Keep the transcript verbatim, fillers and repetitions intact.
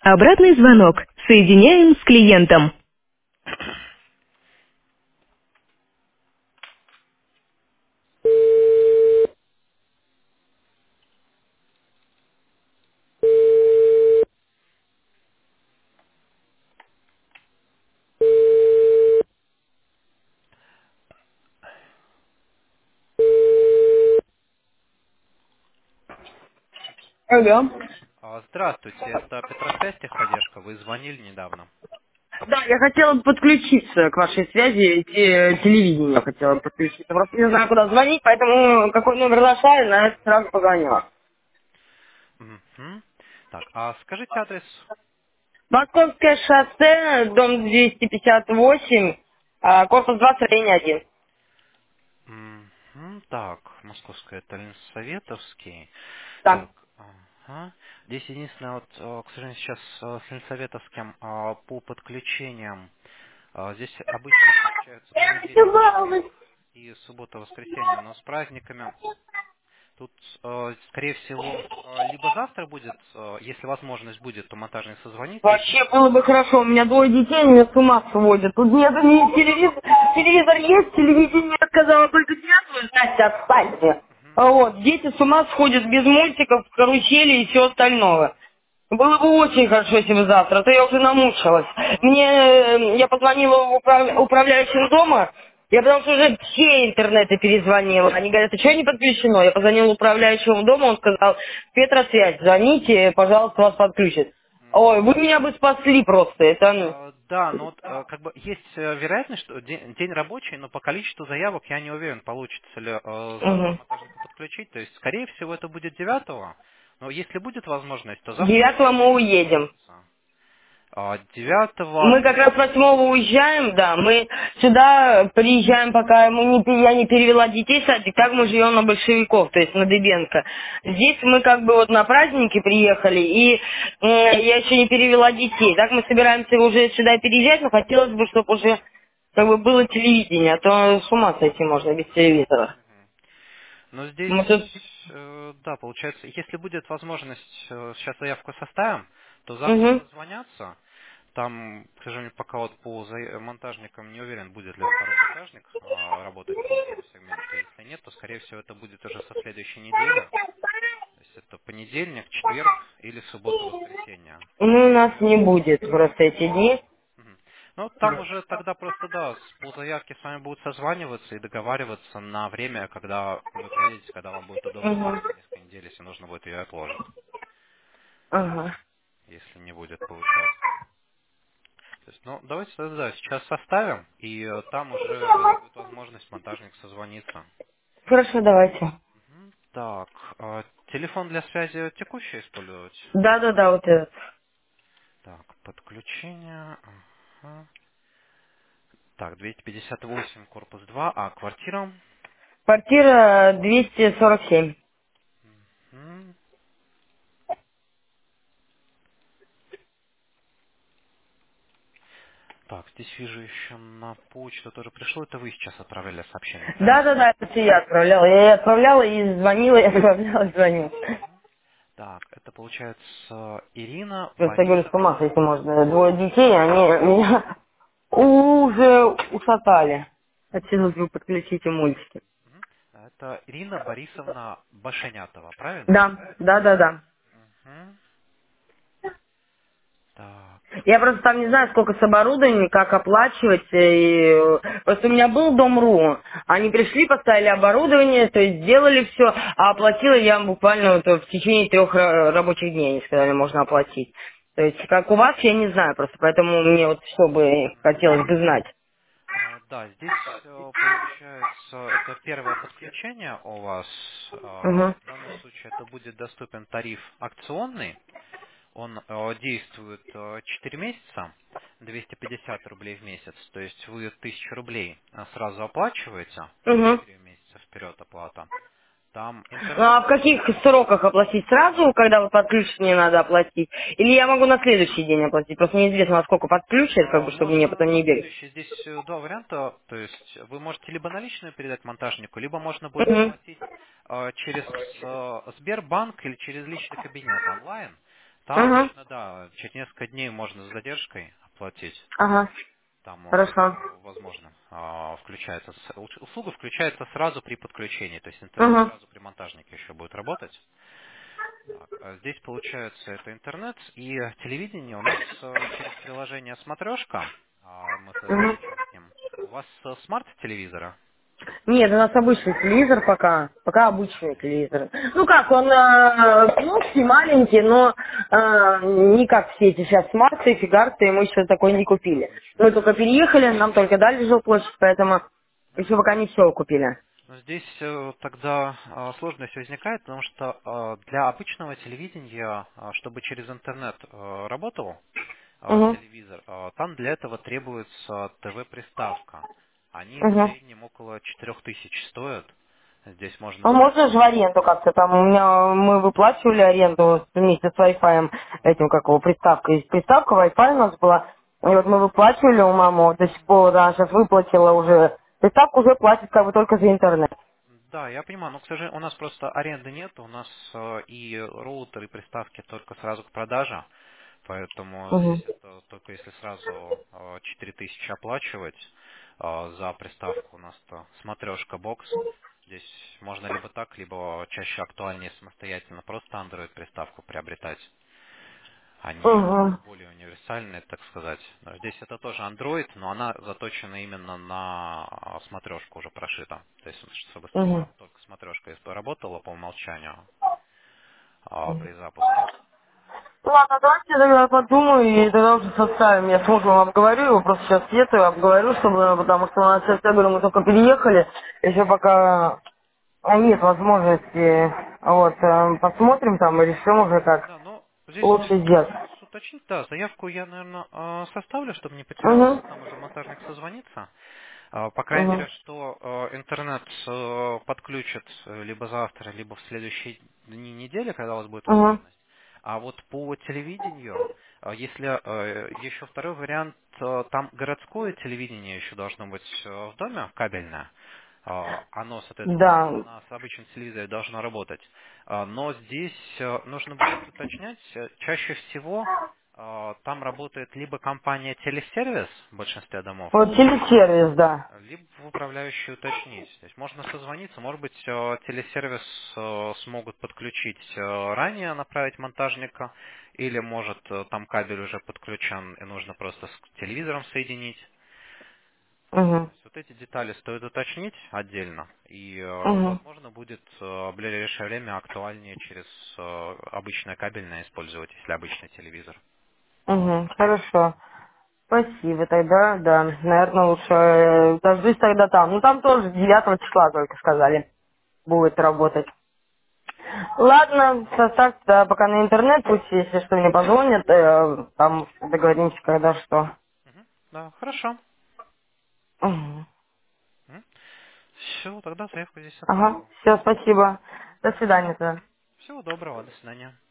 Обратный звонок. Соединяем с клиентом. Алло. А, Здравствуйте, это Петросвязь техподдержка. Вы звонили недавно. Да, я хотела бы подключиться к вашей связи, те- телевидение хотела бы подключиться. Просто не знаю, куда звонить, поэтому какой номер нашла, и на это сразу позвонила. Мгм. Так, а скажите адрес. Московское шоссе, дом двести пятьдесят восемь, а, корпус два, строение один. Мгм. Так, Московская, это Ленсоветовский. Да. Так, ага. Здесь единственное, вот, э, к сожалению, сейчас э, с Ленсоветовским а, по подключениям. а, Здесь обычно получается понедельник, четверг и суббота-воскресенье, но с праздниками. Тут, э, скорее всего, э, либо завтра будет, э, если возможность будет, то монтажник созвонится, если Вообще нет, то было бы завтра. хорошо, у меня двое детей, они меня с ума сводят. Тут нет ни телевизор, телевизор есть, телевидение сказала только девятую, Настя, отстаньте. А вот, дети с ума сходят без мультиков, карусели и всего остального. Было бы очень хорошо, если бы завтра, а то я уже намучилась. Ну, Мне, э, я позвонила в управ- управляющим дома, я потому что уже все интернеты перезвонила. Они говорят, а что не подключено? Я позвонила управляющему дома, он сказал, Петросвязь, звоните, пожалуйста, вас подключат. Ой, вы меня бы спасли просто, это... ну, А, Да, но вот э, как бы есть э, вероятность, что день, день рабочий, но по количеству заявок я не уверен, получится ли э, завтра Угу. монтажника подключить. То есть, скорее всего, это будет девятого. Но если будет возможность, то завтра Девятого мы монтажник уедем. созвонится. А, Девятого, Мы как раз ну, восьмого уезжаем, да, мы сюда приезжаем, пока мы не, пе- я не перевела детей в садик, так мы живем на Большевиков, то есть на Дыбенко. Здесь мы как бы вот на праздники приехали, и м, я еще не перевела детей. Так мы собираемся уже сюда переезжать, но хотелось бы, чтобы уже как бы было телевидение, а то с ума сойти можно без телевизора. но здесь, Мы тут... э, да, получается, если будет возможность, э, сейчас заявку составим, то завтра Мгм. созвонятся. Там, к сожалению, пока вот по за- монтажникам не уверен, будет ли второй монтажник а, работать по этому сегменту. Если нет, то, скорее всего, это будет уже со следующей недели. То есть это понедельник, четверг или суббота-воскресенье. Ну, у нас не будет просто эти дни. Мгм. Ну, там уже тогда просто, да, с- по заявке с вами будут созваниваться и договариваться на время, когда вы приедете, когда вам будет удобно, там, Мгм. за несколько недель, если нужно будет ее отложить, Ага. если не будет получаться. То есть, ну, давайте тогда, да, сейчас составим, и э, там уже, когда будет возможность, монтажник созвонится. Хорошо, давайте. Мгм. Так, э, телефон для связи текущий использовать? Да-да-да, вот этот. Так, подключение. Ага. Так, двести пятьдесят восемь, корпус два, а квартира? Квартира двести сорок семь. Мгм. Так, здесь вижу еще на почту тоже пришло. Это вы сейчас отправляли сообщение, правильно? Да-да-да, это все я отправляла. Я и отправляла, и звонила, и отправляла, и звонила. Так, это получается Ирина Просто я говорю, с ума Борисовна. сойти можно. Двое детей, они меня уже ушатали. Хотелось бы подключить и мультики. Мгм. Это Ирина Борисовна Башенятова, правильно? Да, да-да-да. Мгм. Так. Я просто там не знаю, сколько с оборудованием, как оплачивать. И... э, Просто у меня был Дом.ру. Они пришли, поставили оборудование, то есть сделали все, а оплатила я буквально вот в течение трех ра- рабочих дней, они сказали, можно оплатить. То есть, как у вас, я не знаю просто, поэтому мне вот что бы хотелось бы знать. А, Да, здесь э, получается это первое подключение у вас. А, Угу. В данном случае это будет доступен тариф акционный. Он э, действует э, четыре месяца, двести пятьдесят рублей в месяц. То есть вы тысячу рублей э, сразу оплачиваете на Угу. четыре месяца вперед оплата. Там Ну, интернет. а в каких сроках оплатить? Сразу, когда вы подключите, мне надо оплатить? Или я могу на следующий день оплатить? Просто неизвестно, во сколько подключат, как А, бы, чтобы мне Можно потом на не бегать. следующий. Здесь э, два варианта. То есть вы можете либо наличные передать монтажнику, либо можно будет Угу. оплатить э, через э, Сбербанк или через личный кабинет онлайн. Там Угу. обычно, да, через несколько дней можно с задержкой оплатить. Ага. Там э, Хорошо. это возможно. А, Включается, с- уч- услуга включается сразу при подключении, то есть интернет Угу. сразу при монтажнике еще будет работать. Так, а здесь получается это интернет и телевидение у нас э, через приложение «Смотрешка», а, мы Угу. сотрудничаем с ним. У вас э, смарт-телевизора? Нет, у нас обычный телевизор пока. Пока обычный телевизор. Ну как, он э, плоский, маленький, но э, не как все эти сейчас смарты, фигарты, мы еще такой не купили. Мы только переехали, нам только дали жилплощадь, поэтому еще пока не все купили. Но здесь э, тогда э, сложность возникает, потому что э, для обычного телевидения, э, чтобы через интернет э, работал э, Угу. телевизор, э, там для этого требуется ТВ-приставка. Они в Угу. среднем около четырех тысяч стоят. Здесь можно Ну, будет... можно же в аренду как-то там. У меня мы выплачивали аренду вместе с Wi-Fi, этим как его, приставкой. Приставка Wi-Fi у нас была. И вот мы выплачивали у мамы, вот до сих пор, да, сейчас выплатила уже. Приставка уже платит как бы только за интернет. Да, я понимаю, но, к сожалению, у нас просто аренды нет, у нас э, и роутер, и приставки только сразу к продаже, поэтому здесь Угу. это только если сразу э, четыре тысячи оплачивать э, за приставку, у нас-то смотрешка бокс, здесь можно либо так, либо чаще актуальнее самостоятельно просто Android приставку приобретать. Они Угу. более универсальные, так сказать. Но здесь это тоже Android, но она заточена именно на смотрешку уже прошита. То есть, чтобы Угу. только смотрешка если бы работала по умолчанию а, при запуске. Ладно, давайте я тогда подумаю и тогда уже составим. Я с мужем обговорю его, просто сейчас еду, обговорю, чтобы, потому что у нас, я говорю, мы только переехали, еще пока а, нет возможности, вот, э, посмотрим там и решим уже как Да, но здесь лучше можно сделать. с- уточнить, да, заявку я, наверное, составлю, чтобы не потерялась, Угу, а там уже монтажник созвонится. А, По крайней угу, мере, что э, интернет э, подключат э, либо завтра, либо в следующие дни недели, когда у вас будет угу, возможность. А вот по телевидению, э, если э, еще второй вариант, э, там городское телевидение еще должно быть э, в доме, кабельное. Э, Оно, соответственно, да, на с обычном телевизоре должно работать. Э, Но здесь э, нужно будет уточнять, э, чаще всего э, там работает либо компания телесервис в большинстве домов, вот телесервис, да. либо в управляющий уточнить. То есть можно созвониться, может быть, э, телесервис э, смогут подключить э, ранее, направить монтажника, или может э, там кабель уже подключен и нужно просто с телевизором соединить. Угу, То есть вот эти детали стоит уточнить отдельно, и, э, угу, возможно, будет э, в ближайшее время актуальнее через э, обычное кабельное использовать, если обычный телевизор. угу, хорошо. Спасибо, тогда, да, наверное, лучше э, дождусь тогда там. Ну, там тоже девятого числа только сказали, будет работать. Ладно, составьте да, пока на интернет, пусть, если что, мне позвонят, э, там договоримся, когда что. Мгм. Да, хорошо. Мгм. Все, тогда заявку здесь Ага, отправлю. все, спасибо. До свидания тогда. Всего доброго, до свидания.